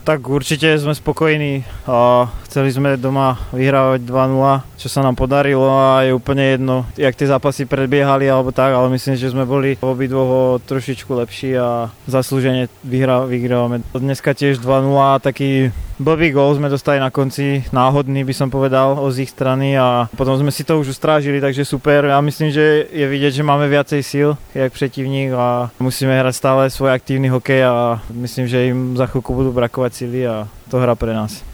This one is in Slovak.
Tak určite sme spokojní a chceli sme doma vyhrávať 2-0, čo sa nám podarilo a je úplne jedno, jak tie zápasy predbiehali alebo tak, ale myslím, že sme boli obidvoch trošičku lepší a zaslúžene vyhrávame. Dneska tiež 2-0, taký blbý gól sme dostali na konci, náhodný by som povedal z ich strany a potom sme si to už ustrážili, takže super. Ja myslím, že je vidieť, že máme viacej síl, jak protivník a musíme hrať stále svoj aktívny hokej a myslím, že im za chvíľku budú brakovať síly a to hra pre nás.